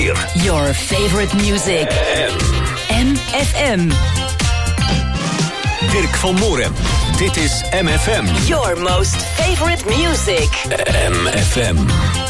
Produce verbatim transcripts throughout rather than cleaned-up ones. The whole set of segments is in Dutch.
vier. Your favorite music. M F M. Dirk van Moorem. Dit is M F M. Your most favorite music. M F M.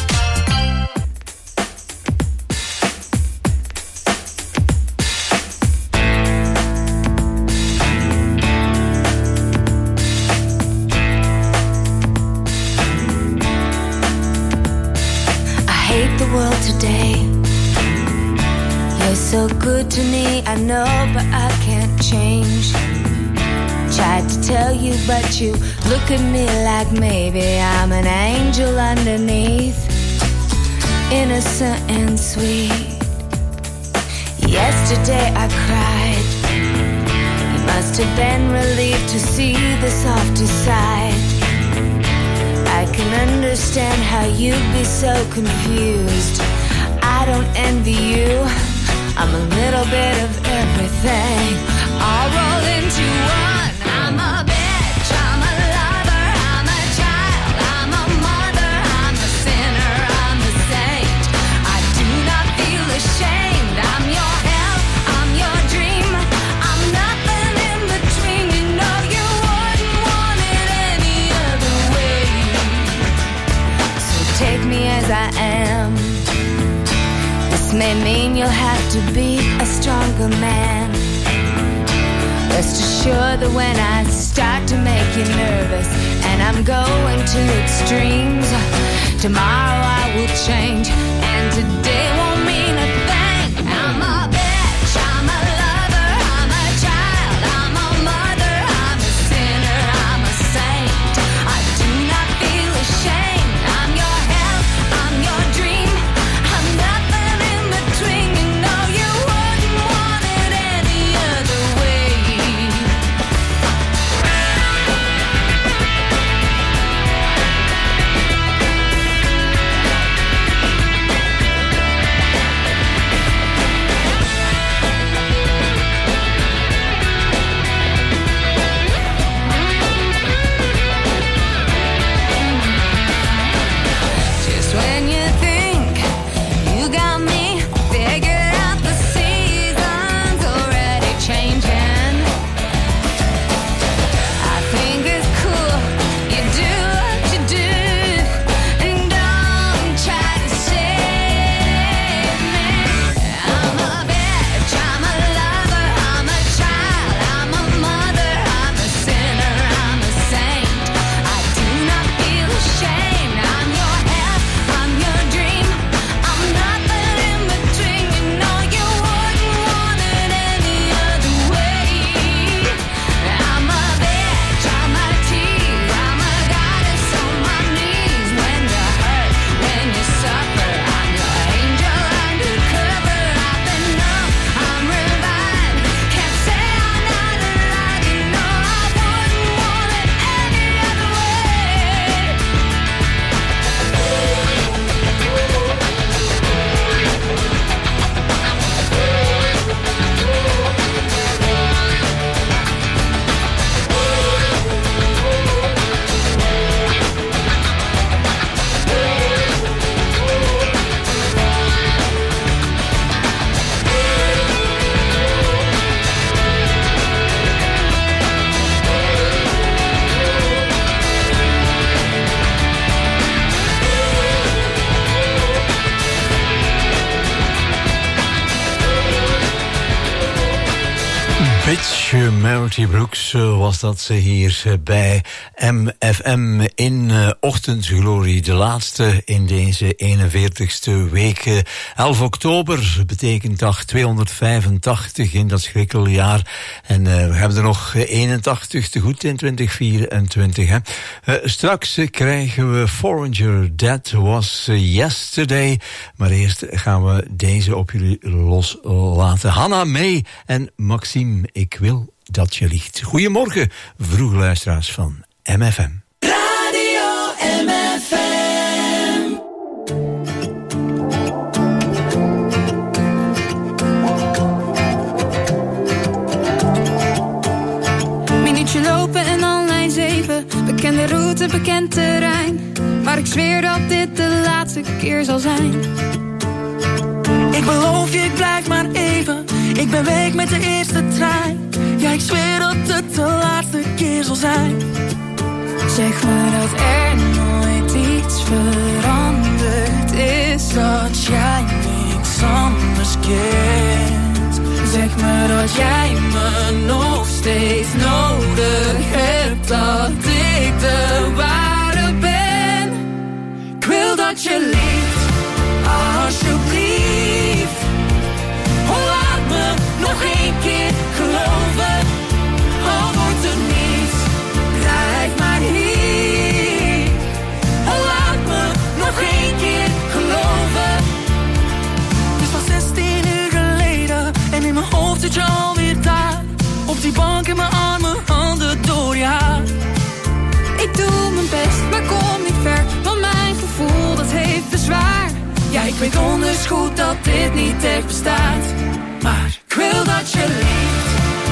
World today. You're so good to me, I know, but I can't change. Tried to tell you, but you look at me like maybe I'm an angel underneath, innocent and sweet. Yesterday I cried. You must have been relieved to see the softer side. I can understand how you'd be so confused. I don't envy you. I'm a little bit of everything, all rolled into one. I'm a bitch, I'm a lover, I'm a child, I'm a mother, I'm a sinner, I'm a saint. I do not feel ashamed. I'm your hell, I'm your dream. I'm nothing in between. You know you wouldn't want it any other way. Take me as I am. This may mean you'll have to be a stronger man. Rest assured that when I start to make you nervous and I'm going to extremes, tomorrow I will change and today won't mean a thing. I'm a bitch, I'm a lover, I'm a child, I'm a mother, I'm a sinner, I'm a saint. I do not feel ashamed. Merity Brooks was dat hier bij M F M in uh, Ochtendglorie. De laatste in deze eenenveertigste week. elf oktober betekent dag tweehonderdvijfentachtig in dat schrikkeljaar. En uh, we hebben er nog eenentachtig te goed in twintig vierentwintig. Hè. Uh, straks krijgen we Foreigner, That Was Yesterday. Maar eerst gaan we deze op jullie loslaten. Hanna May en Maxime, ik wil dat je liegt. Goedemorgen, vroege luisteraars van M F M. Radio M F M. Minuutje lopen en dan lijn zeven. Bekende route, bekend terrein. Maar ik zweer dat dit de laatste keer zal zijn. Ik beloof je, ik blijf maar even. Ik ben weg met de eerste trein. Ja, ik zweer dat het de laatste keer zal zijn. Zeg me dat er nooit iets veranderd is, dat jij niks anders kent. Zeg me dat jij me nog steeds nodig hebt, dat ik de ware ben. Ik wil dat je lief, alsjeblieft. Oh, laat me nog één keer geloven. Al wordt er niets, blijf maar hier. Oh, laat me nog één keer geloven. Het is al zestien uur geleden en in mijn hoofd zit je alweer daar. Op die bank in mijn armen, handen door je haar. Ik doe mijn best, maar kom niet ver, want mijn gevoel dat heeft bezwaar. Ja, ik weet onders goed dat dit niet echt bestaat. Maar ik wil dat je lief,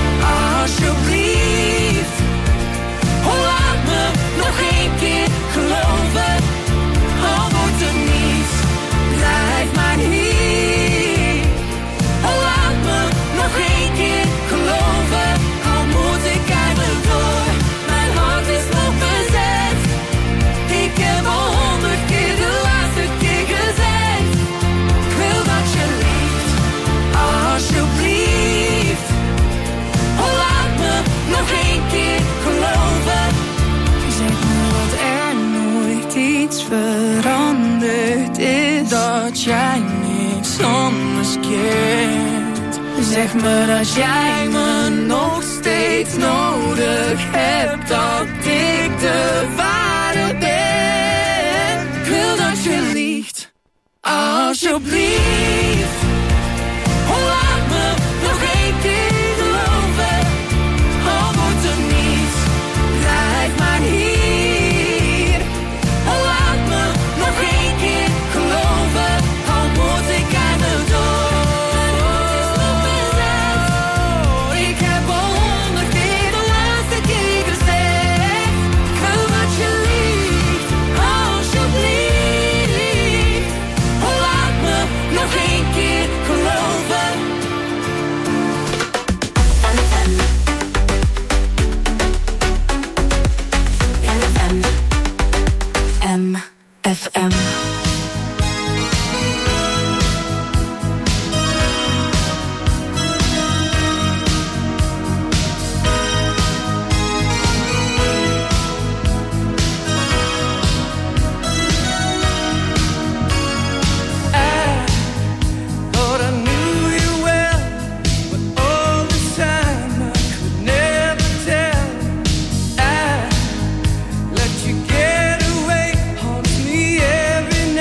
alsjeblieft. Oh, laat me nog één keer geloven. Al wordt er niets, blijf maar hier. Oh, laat me nog één keer geloven. Al moet ik eigenlijk door, mijn hart is nog bezet. Ik heb al honderd keer de laatste keer gezegd. Ik wil dat je lief, alsjeblieft. Oh, laat me nog één keer geloven. Zeg me dat er nooit iets veranderd is, dat jij niks anders kent. zeg me dat jij me nog steeds nodig hebt, dat ik de ware ben. Ik wil dat je liegt, alsjeblieft. Oh, laat me nog één keer geloven. Al wordt er niets, blijf maar hier. Oh, laat me nog één keer geloven. Al moet ik aan de door. Ik heb al honderd keer de laatste keer gezegd. Ik wil dat je liegt, alsjeblieft. Oh, laat me nog één keer geloven. M F M. Thought I knew you well, but all this time I could never tell. I let you get away, haunts me every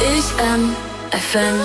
is M F M.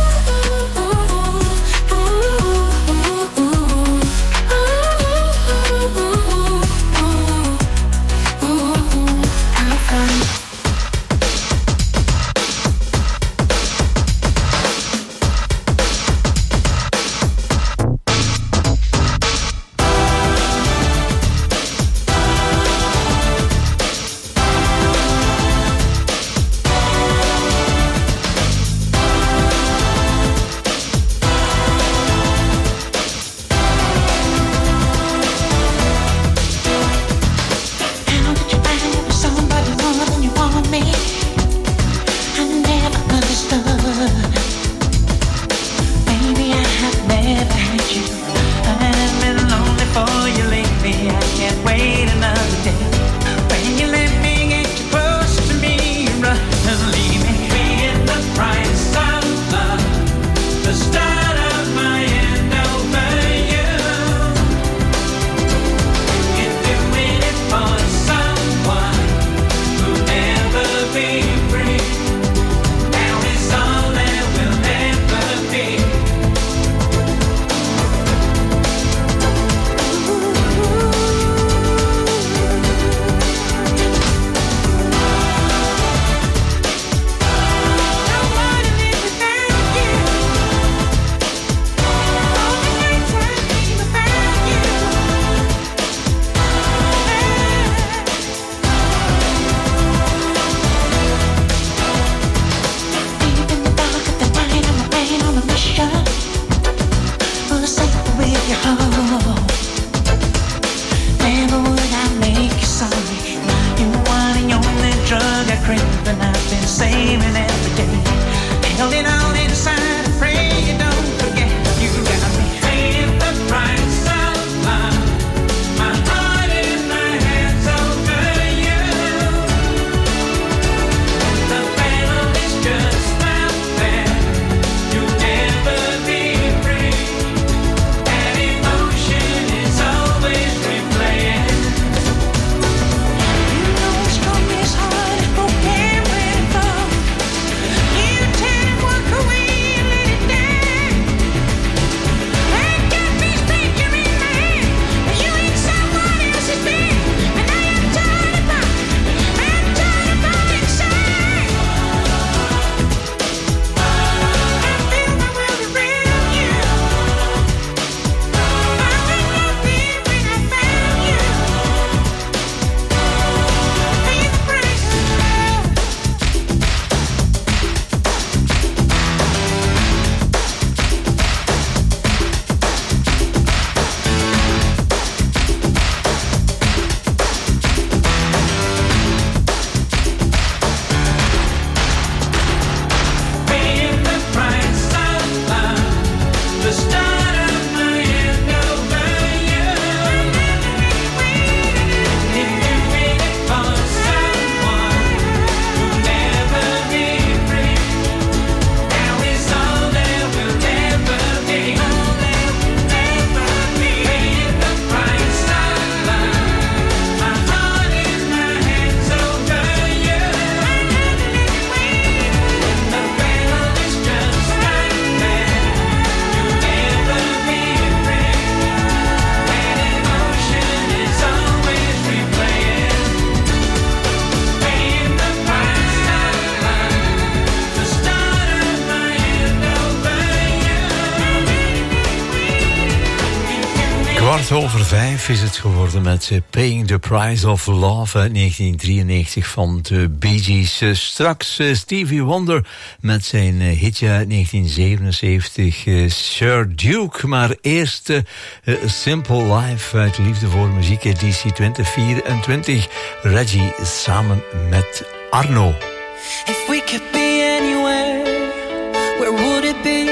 Kwart over vijf is het geworden met uh, Paying the Price of Love uit negentien drieënnegentig van de Bee Gees. Uh, straks uh, Stevie Wonder met zijn uh, hitje uit negentien zevenenzeventig, uh, Sir Duke. Maar eerst uh, uh, Simple Life uit Liefde voor Muziek, editie twintig vierentwintig. Reggie samen met Arno. If we could be anywhere, where would it be?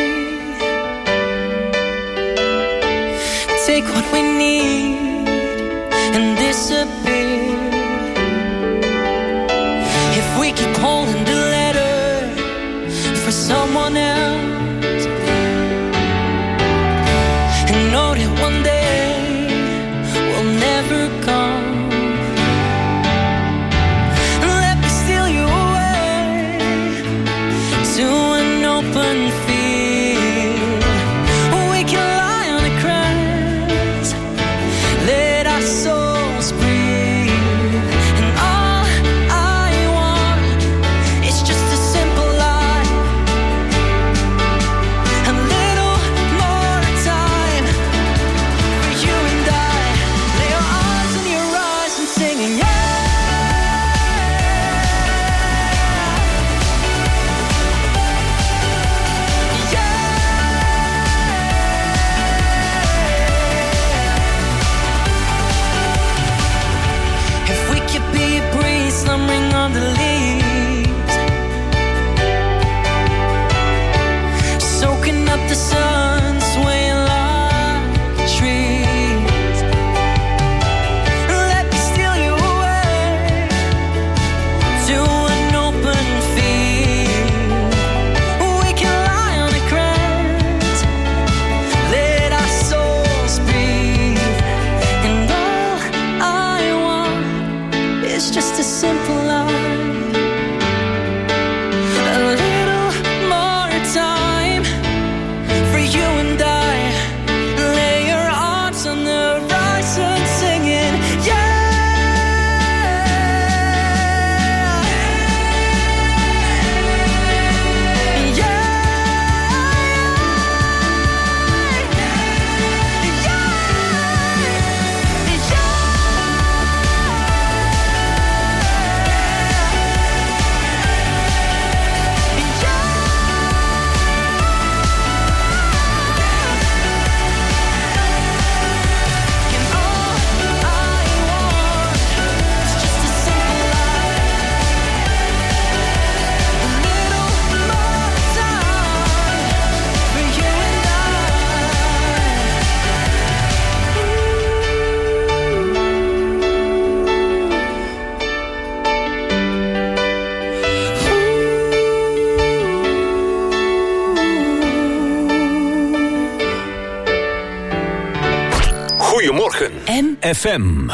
Take what we need and disappear. If we keep holding the letter for someone else, and know that one day will never come, let me steal you away M F M.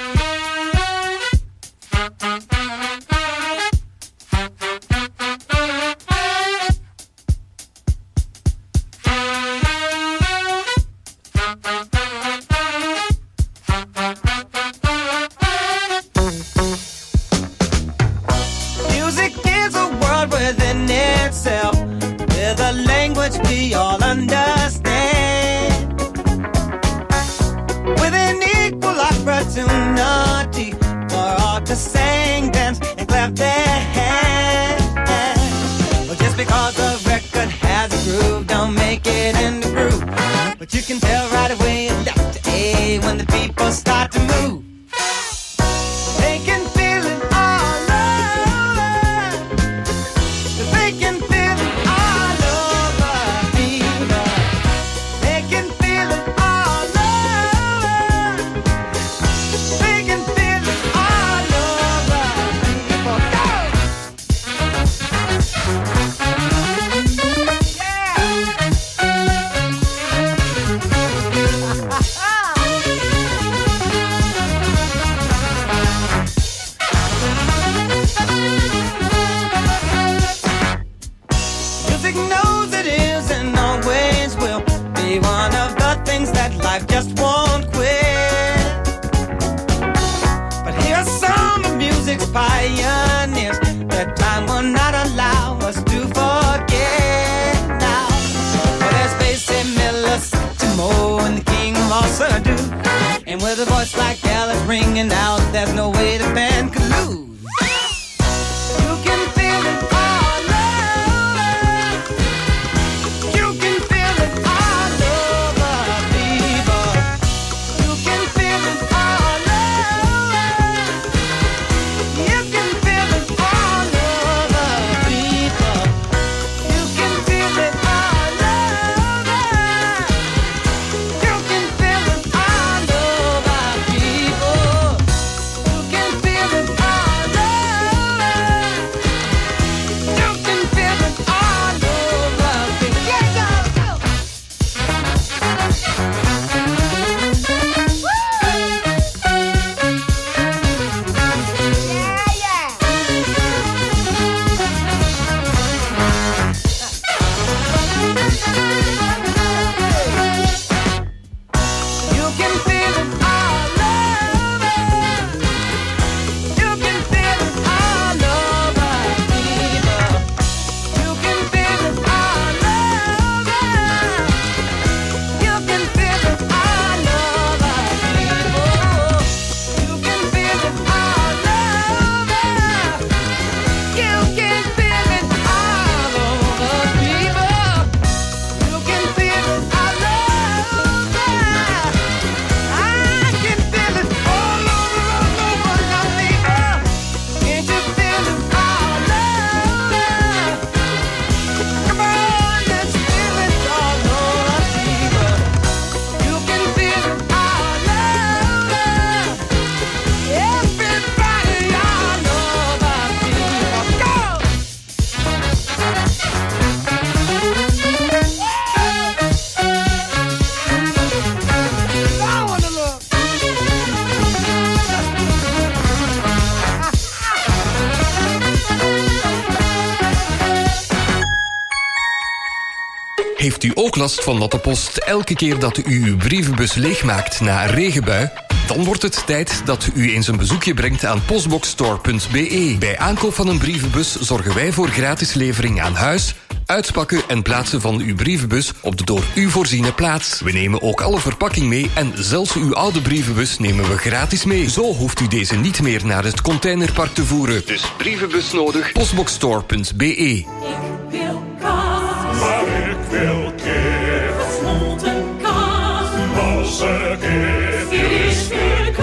Heeft u ook last van natte post elke keer dat u uw brievenbus leegmaakt na een regenbui? Dan wordt het tijd dat u eens een bezoekje brengt aan postboxstore punt b e. Bij aankoop van een brievenbus zorgen wij voor gratis levering aan huis, uitpakken en plaatsen van uw brievenbus op de door u voorziene plaats. We nemen ook alle verpakking mee en zelfs uw oude brievenbus nemen we gratis mee. Zo hoeft u deze niet meer naar het containerpark te voeren. Dus brievenbus nodig, postboxstore punt b e. Ik wil kaas, maar ik wil kip. Gesmolten kaas, losse kip, visgekaas.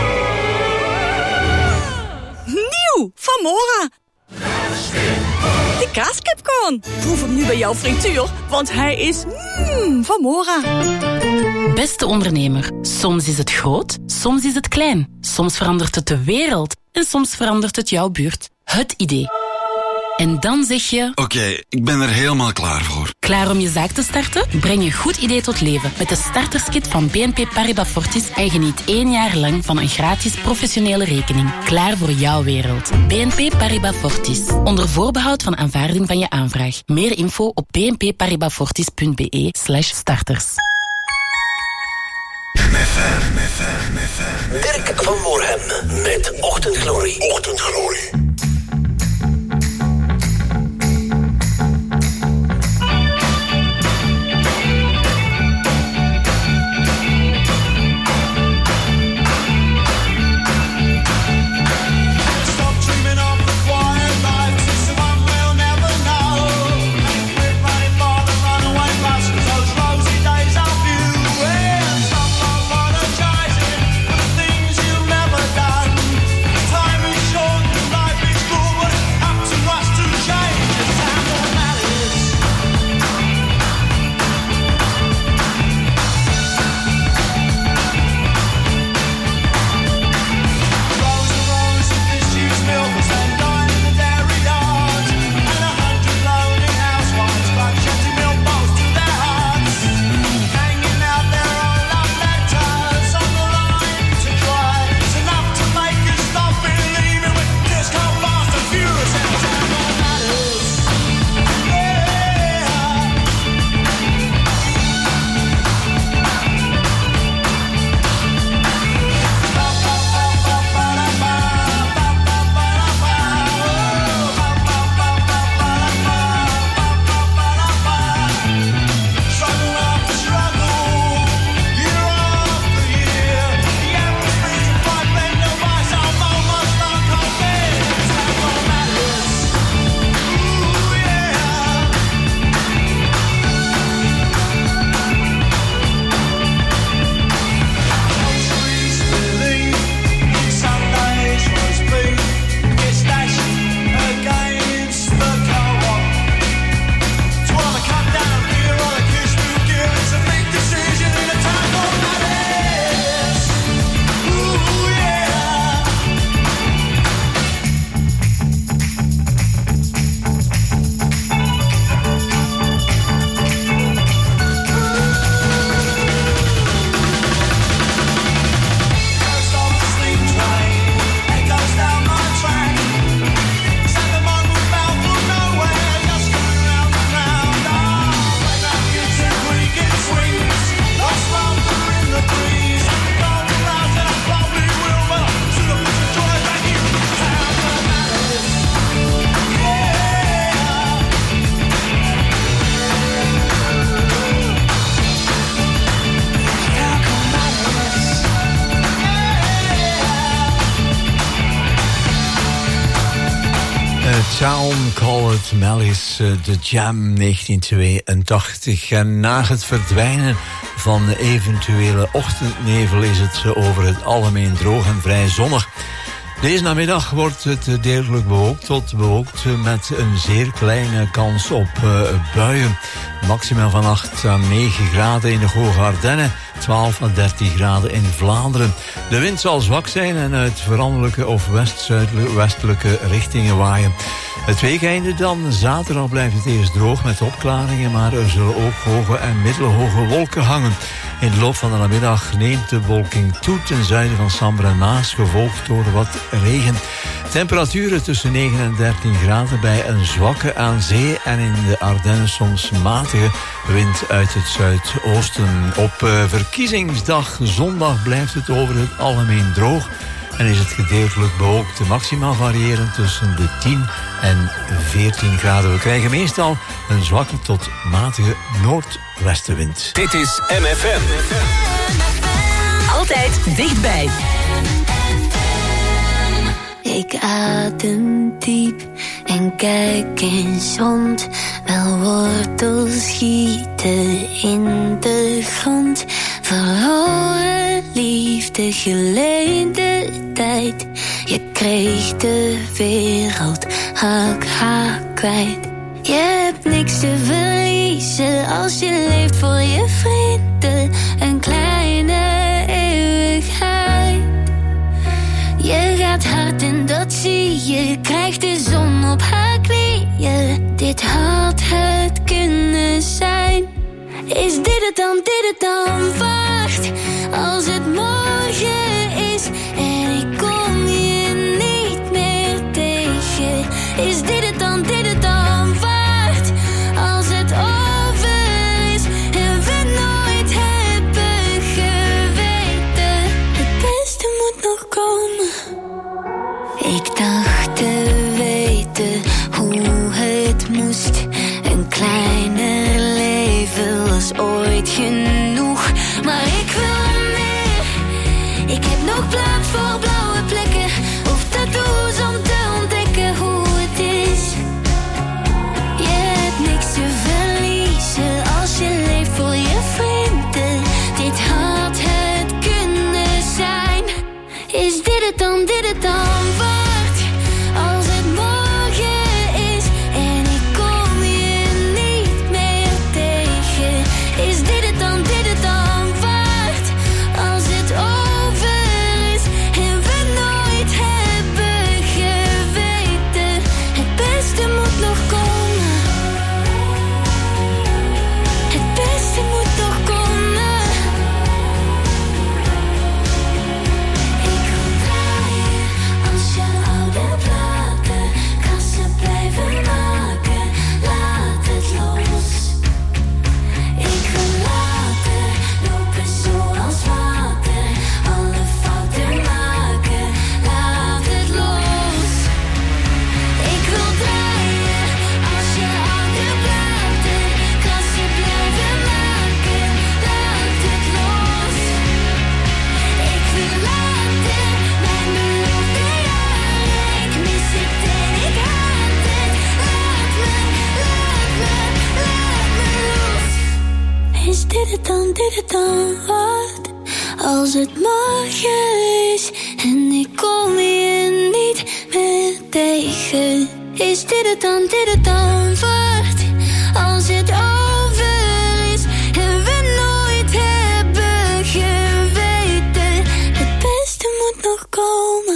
Nieuw, van Mora. De kaaskipcorn. Proef hem nu bij jouw frituur, want hij is mm, van Mora. Beste ondernemer, soms is het groot, soms is het klein. Soms verandert het de wereld en soms verandert het jouw buurt. Het idee. En dan zeg je... Oké, okay, ik ben er helemaal klaar voor. Klaar om je zaak te starten? Breng je goed idee tot leven met de starterskit van B N P Paribas Fortis en geniet één jaar lang van een gratis professionele rekening. Klaar voor jouw wereld. B N P Paribas Fortis. Onder voorbehoud van aanvaarding van je aanvraag. Meer info op bnpparibasfortis.be slash starters. M F M, M F M, M F M. Dirk van Moorhem met Ochtendglorie. Ochtendglorie. Town Call It Malice, de Jam negentien tweeëntachtig. En na het verdwijnen van de eventuele ochtendnevel is het over het algemeen droog en vrij zonnig. Deze namiddag wordt het deeltelijk bewolkt tot bewolkt met een zeer kleine kans op uh, buien. Maximaal van acht à negen graden in de Hoge Ardennen, twaalf à dertien graden in Vlaanderen. De wind zal zwak zijn en uit veranderlijke of west-zuidwestelijke richtingen waaien. Het weekeinde dan, zaterdag blijft het eerst droog met opklaringen, maar er zullen ook hoge en middelhoge wolken hangen. In de loop van de namiddag neemt de bewolking toe ten zuiden van Sambre en Maas, gevolgd door wat regen. Temperaturen tussen negen en dertien graden bij een zwakke aan zee en in de Ardennen soms matige wind uit het zuidoosten. Op uh, verkiezingsdag zondag blijft het over het algemeen droog en is het gedeeltelijk bewolkt. De maxima variëren tussen de tien en veertien graden. We krijgen meestal een zwakke tot matige noordwestenwind. Dit is M F M. Altijd dichtbij. Ik adem diep en kijk eens rond. Wel wortels schieten in de grond. Verloren liefde, geleende tijd. Je kreeg de wereld hak, hak kwijt. Je hebt niks te verliezen als je leeft voor je vrienden. Een kleine eeuwigheid. Je gaat hard en dat zie je, krijgt de zon op haar knieën. Dit had het kunnen zijn. Is dit het dan, dit het dan waard? Als het morgen is en ik kom je niet meer tegen. Is dit het dan, dit het dan waard? Als het over is en we nooit hebben geweten. Het beste moet nog komen. Ik dacht te weten hoe het moest. Een kleiner leven was ooit genoeg. Maar ik wil meer. Ik heb nog plaats voor blauwe plekken of tattoos om te ontdekken hoe het is. Je hebt niks te verliezen als je leeft voor je vrienden. Dit had het kunnen zijn. Is dit het dan, dit het dan waard? Als het morgen is en ik kom je niet meer tegen. Is dit het dan, dit het dan waard? Als het over is en we nooit hebben geweten. Het beste moet nog komen. Het beste moet nog komen. Ik wil draaien als je oude platen. Kassen blijven maken, laat het los. Ik wil laten lopen zoals water. Alle fouten maken, laat het los. Ik wil draaien als je oude platen. Kassen blijven maken, laat het los. Ik wil laten mijn belofte jaren. Ik mis het en ik haat het. Laat me, laat me, laat me los. Is dit het dan, dit het dan waard? Als het morgen is en ik kom je niet meer tegen. Is dit het dan, dit het dan waard? Als het over is en we nooit hebben geweten. Het beste moet nog komen.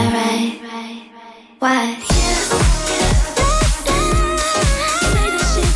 Why?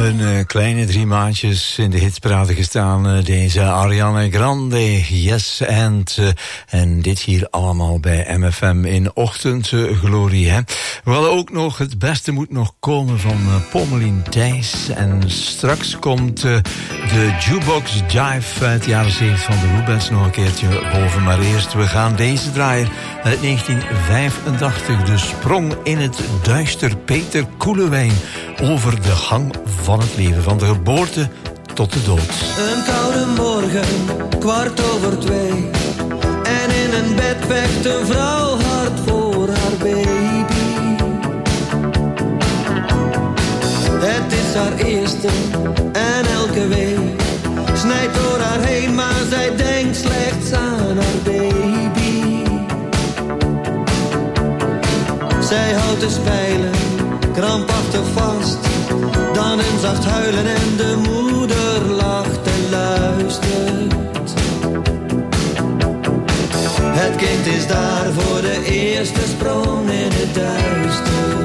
Een uh, kleine drie maandjes in de hitsparade gestaan. Uh, deze Ariana Grande, Yes and. Uh, en dit hier allemaal bij M F M in Ochtendglorie. Hè. We hadden ook nog Het Beste Moet Nog Komen van uh, Pommelien Thijs. En straks komt uh, de Jukebox Jive uit de jaren zeventig van de Rubens nog een keertje boven. Maar eerst, we gaan deze draaien uit negentien vijfentachtig. De Sprong in het Duister, Peter Koelewijn. Over de gang van het leven, van de geboorte tot de dood. Een koude morgen, kwart over twee. En in een bed vecht een vrouw hard voor haar baby. Het is haar eerste en elke week snijdt door haar heen, maar zij denkt slechts aan haar baby. Zij houdt de spijlen krampachtig vast, dan een zacht huilen en de moeder lacht en luistert. Het kind is daar voor de eerste sprong in het duister.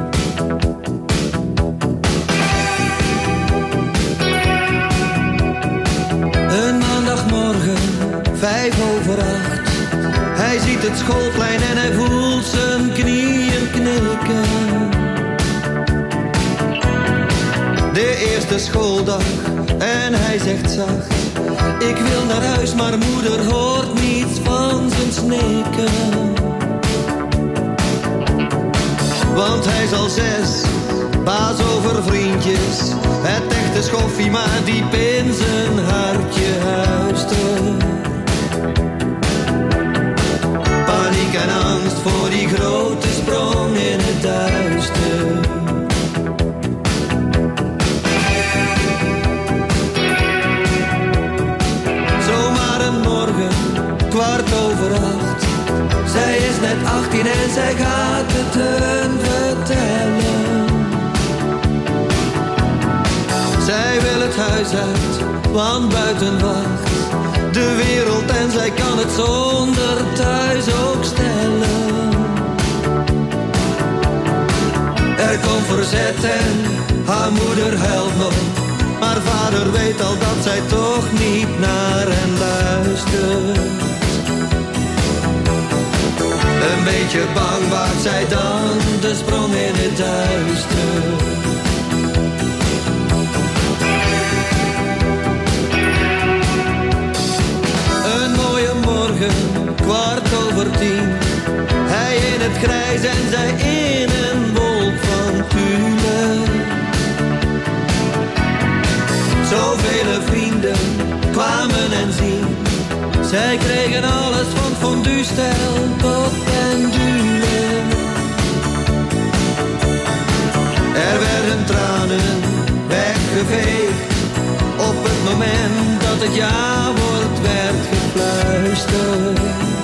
Een maandagmorgen, vijf over acht. Hij ziet het schoolplein en hij voelt zijn knieën knikken. De eerste schooldag en hij zegt zacht: ik wil naar huis, maar moeder hoort niets van zijn snikken. Want hij is al zes, baas over vriendjes. Het echte schoffie, maar diep in zijn hartje huistert. Paniek en angst voor die grote sprong in het duister. Zomaar een morgen, kwart over acht. Zij is net achttien en zij gaat het hun vertellen. Zij wil het huis uit, want buiten wacht de wereld en zij kan het zonder thuis ook stellen. Er komt verzet en haar moeder huilt nog, maar vader weet al dat zij toch niet naar hen luistert. Een beetje bang waagt zij dan de sprong in het duister. Een mooie morgen, kwart over tien. Hij in het grijs en zij in een wolk van tulle. Zoveel vrienden kwamen en zien. Zij kregen alles van fondue-stijl tot pendule. Er werden tranen weggeveegd. Op het moment dat het ja-woord werd gefluisterd.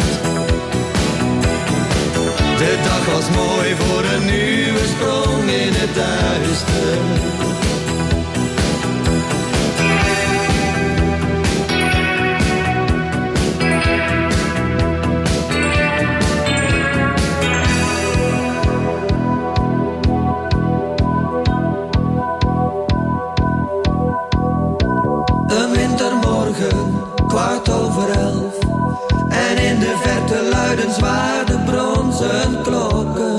De dag was mooi voor een nieuwe sprong in het duister. Kwart over elf. En in de verte luiden zwaar de bronzen klokken.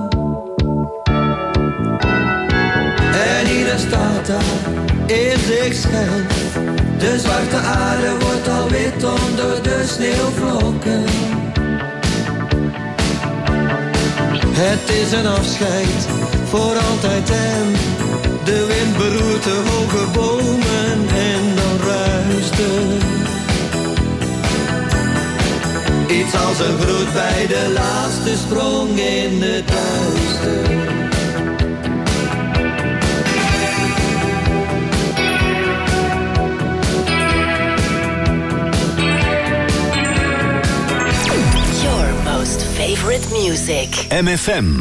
En ieder staat daar in zichzelf. De zwarte aarde wordt al wit onder de sneeuwvlokken. Het is een afscheid voor altijd en de wind beroert de hoge bomen en dan ruist het. Iets als een groet bij de laatste sprong in het duister. Your most favorite music. M F M.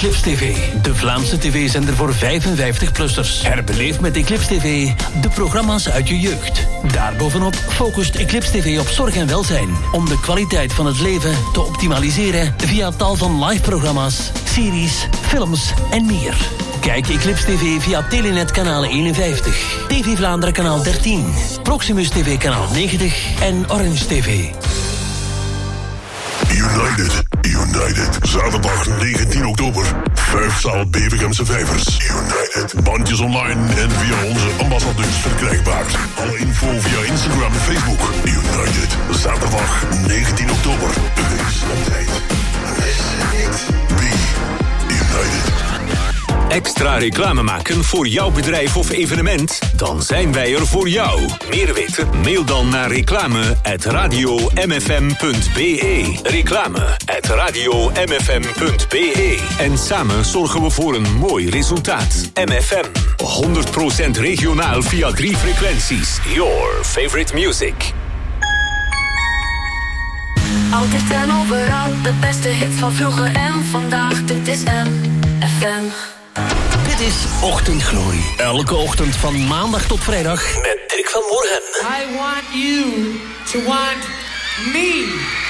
Eclipse T V, de Vlaamse tv-zender voor vijfenvijftig-plussers. Herbeleef met Eclipse T V de programma's uit je jeugd. Daarbovenop focust Eclipse T V op zorg en welzijn, om de kwaliteit van het leven te optimaliseren via tal van live-programma's, series, films en meer. Kijk Eclipse T V via Telenet kanaal eenenvijftig, T V Vlaanderen kanaal dertien, Proximus T V kanaal negentig en Orange T V. United, United. Zaterdag negentien oktober. Vijfzaal Bevegemse Vijvers. United. Bandjes online en via onze ambassadeurs verkrijgbaar. Alle info via Instagram en Facebook. United. Zaterdag negentien oktober. Wees op tijd. Wees niet. Be United. Extra reclame maken voor jouw bedrijf of evenement? Dan zijn wij er voor jou. Meer weten? Mail dan naar reclame at radio m f m punt b e. Reclame at radio m f m punt b e. En samen zorgen we voor een mooi resultaat. M F M. honderd procent regionaal via drie frequenties. Your favorite music. Altijd en overal, de beste hits van vroeger en vandaag. Dit is M F M. Dit is Ochtendglorie. Elke ochtend van maandag tot vrijdag. Met Dirk van Moorhem. I want you to want me.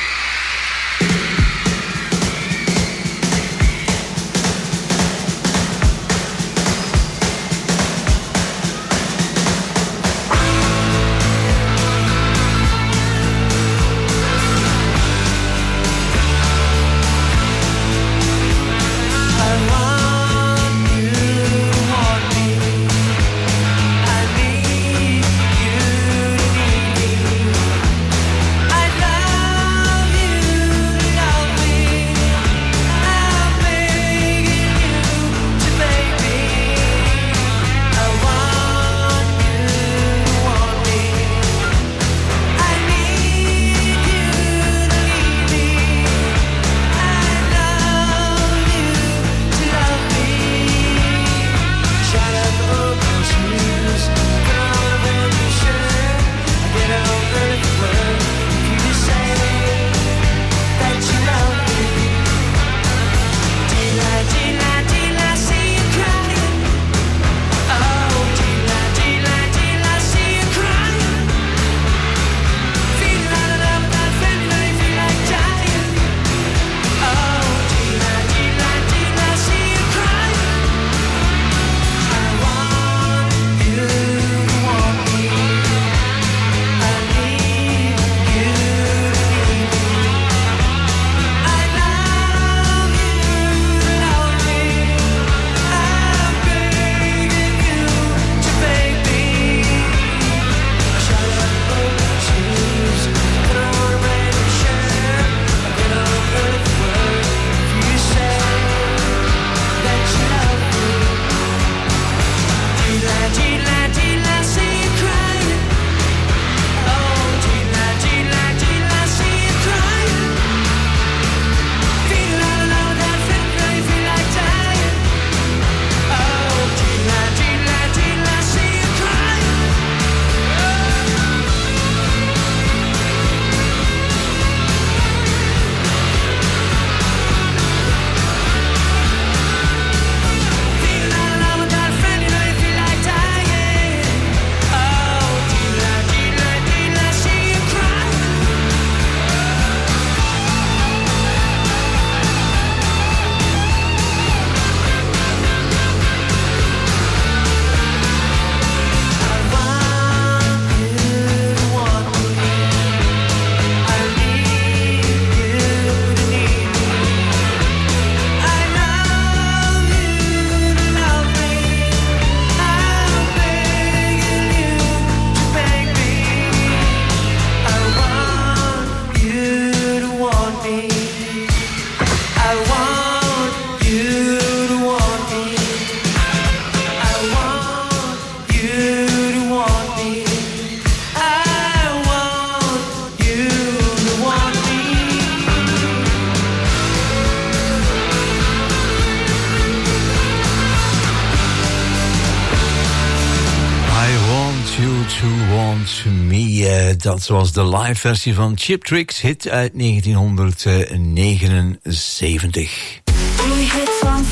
Dat was de live versie van Chip Tricks, hit uit negentien negenenzeventig. Die hit van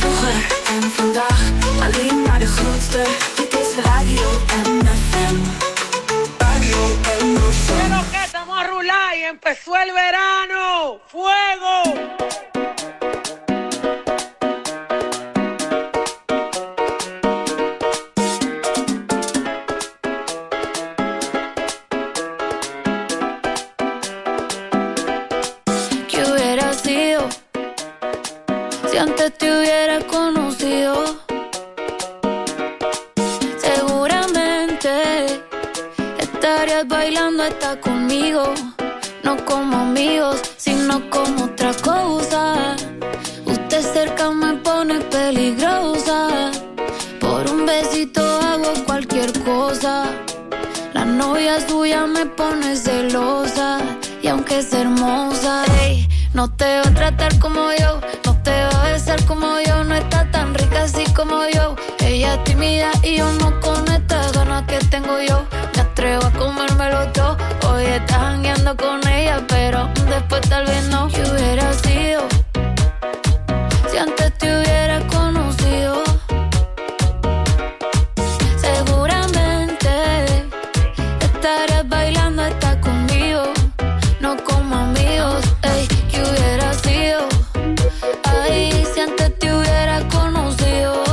vroeger en vandaag. Alleen maar de grootste, dit is Radio M F M. Radio M F M. Pero que estamos a rular y empezó el verano. ¡Fuego! Si antes te hubiera conocido, seguramente estarías bailando hasta conmigo. No como amigos, sino como otra cosa. Usted cerca me pone peligrosa. Por un besito hago cualquier cosa. La novia suya me pone celosa. Y aunque es hermosa, ey, no te va a tratar como yo, no te va a besar como yo, no está tan rica así como yo. Ella es tímida y yo no, con estas ganas que tengo yo me atrevo a comérmelo todo. Hoy estás jangueando con ella, pero después tal vez no. ¿Qué hubiera sido si antes te hubiera conocido? Seguramente estarías bailando hasta conmigo. No como amigos, ey, ¿qué hubiera sido? Ay, si antes te hubiera conocido.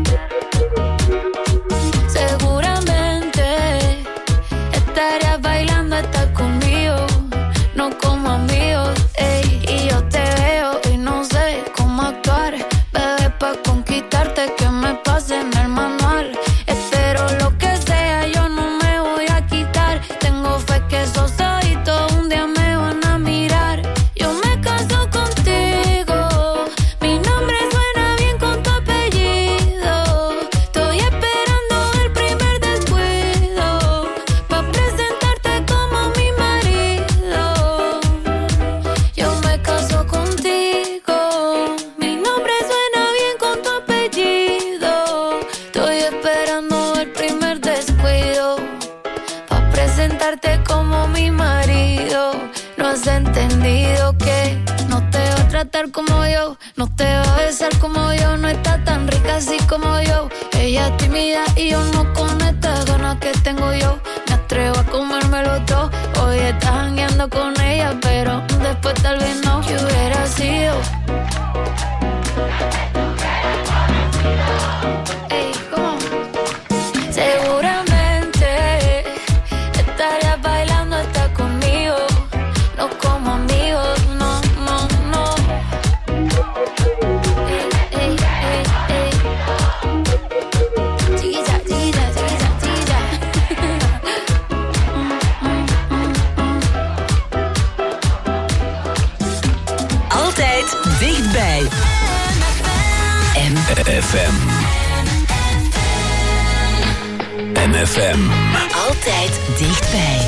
Seguramente estarías bailando hasta conmigo. No como amigos, ey, y yo te veo y no sé cómo actuar. Bebé, pa' conquistarte que me pase en el manual. Espero lo que sea, yo no me voy a quitar. Tengo fe que esos ojitos un día me como mi marido. No has entendido que no te va a tratar como yo, no te va a besar como yo, no está tan rica así como yo. Ella es tímida y yo no, con estas ganas que tengo yo me atrevo a comérmelo todo. Hoy estás jangueando con ella, pero después tal vez no. ¿Qué hubiera sido? Ey, ¿cómo? Seguramente estarías bailando hasta conmigo. No como amigos, no, no, no. Ey, ey, ey, ey. Chiquilla, chiquilla, chiquilla, chiquilla. Altijd dichtbij. M F M. M F M. Altijd dichtbij.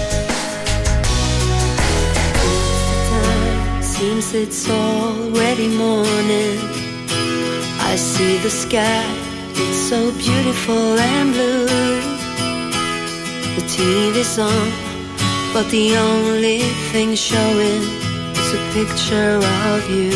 Seems it's already morning. I see the sky, it's so beautiful and blue. The T V's on, but the only thing showing is a picture of you.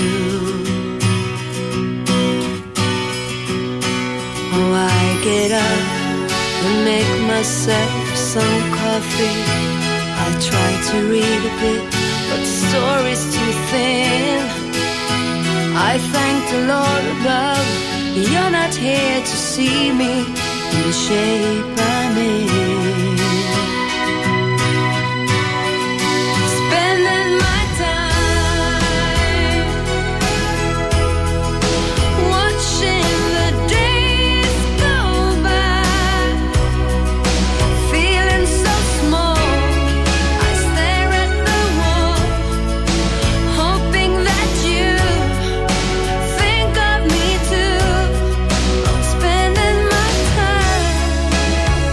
Oh, I get up and make myself some coffee. I try to read a bit, but the story's too thin. I thank the Lord above, you're not here to see me in the shape I'm in. Spending my time watching the days go by, feeling so small. I stare at the wall, hoping that you think of me too. I'm spending my time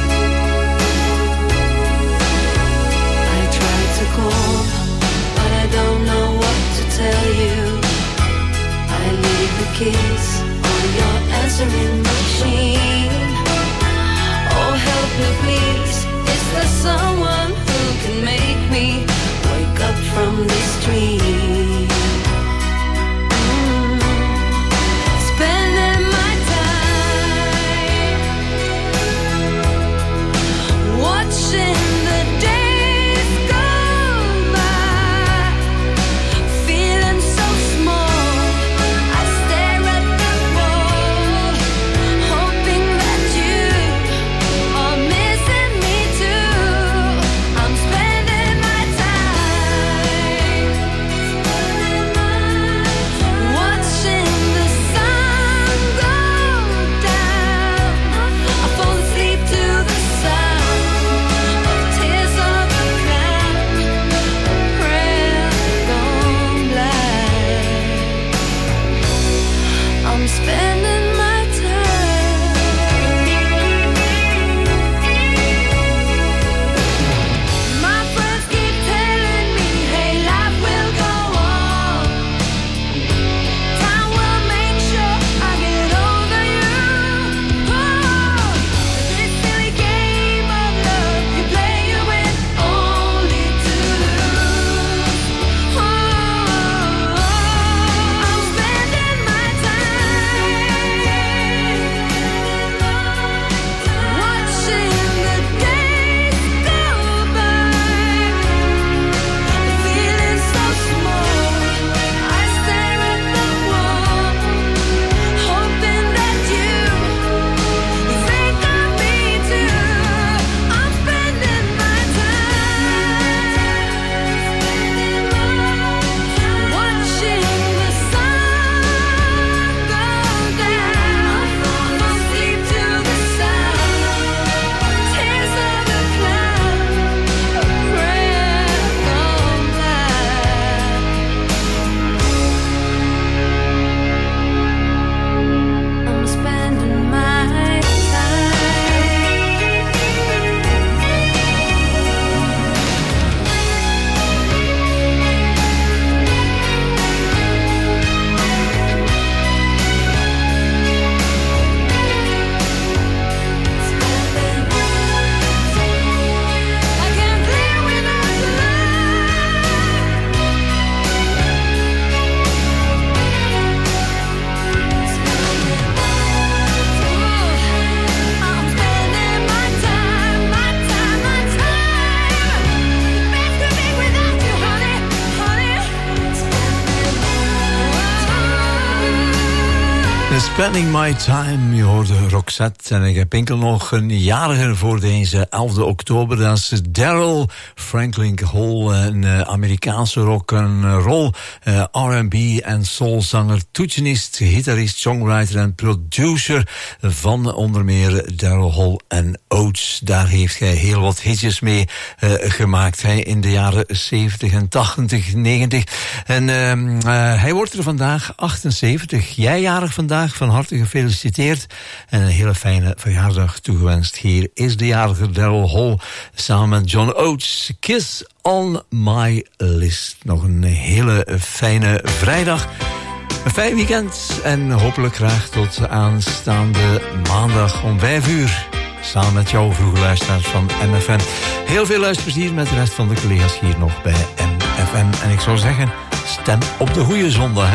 Spending My Time, je hoorde Roxette. En ik heb enkel nog een jarige voor deze elfde oktober. Dat is Daryl Franklin Hall, een uh, Amerikaanse rock and roll, uh, R en B en soulzanger, toetsenist, gitarist, songwriter en producer van onder meer Daryl Hall en Oates. Daar heeft hij heel wat hitjes mee uh, gemaakt. Hij in de jaren zeventig en tachtig, negentig. En uh, uh, hij wordt er vandaag achtenzeventig. Jij jarig vandaag, van harte gefeliciteerd. En een hele fijne verjaardag toegewenst. Hier is de jarige Daryl Hall samen met John Oates. Kiss on my list. Nog een hele fijne vrijdag. Een fijn weekend en hopelijk graag tot aanstaande maandag om vijf uur. Samen met jou, vroege luisteraars van M F M. Heel veel luisterplezier met de rest van de collega's hier nog bij M F M. En ik zou zeggen, stem op de goede zondag, hè.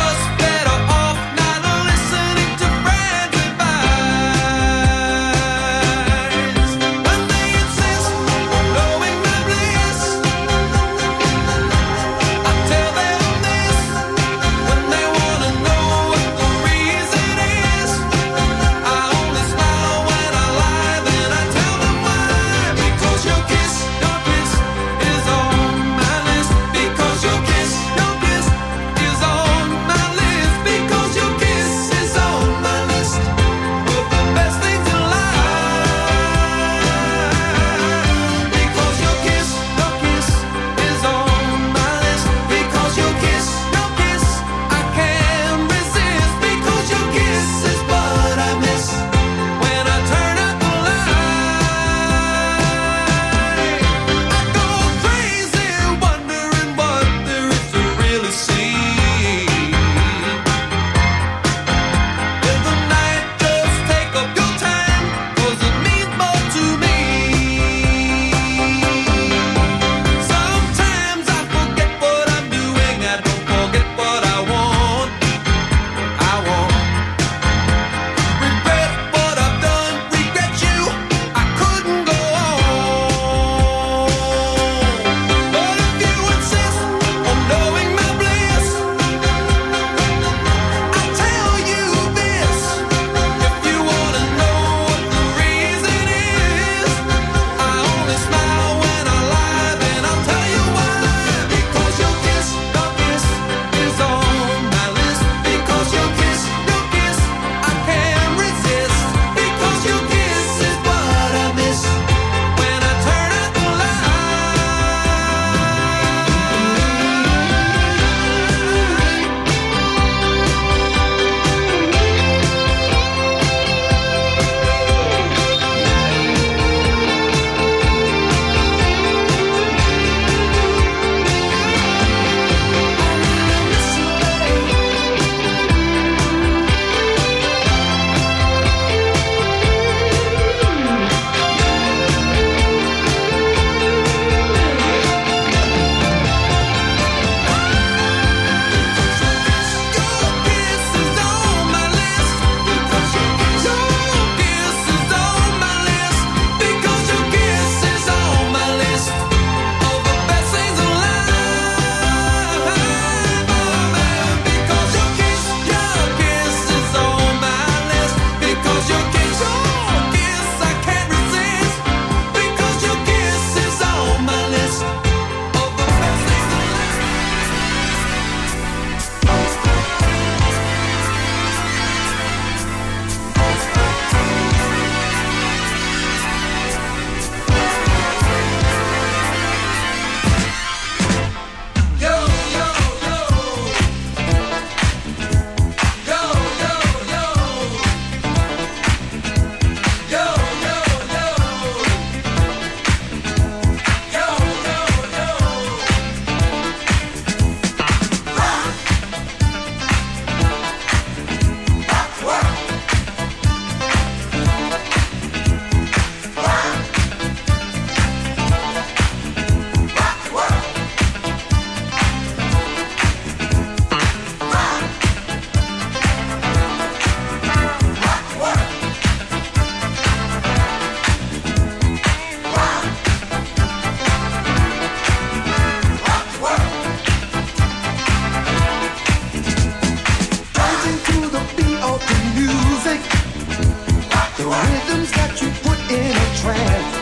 Bye. that you put in a trance.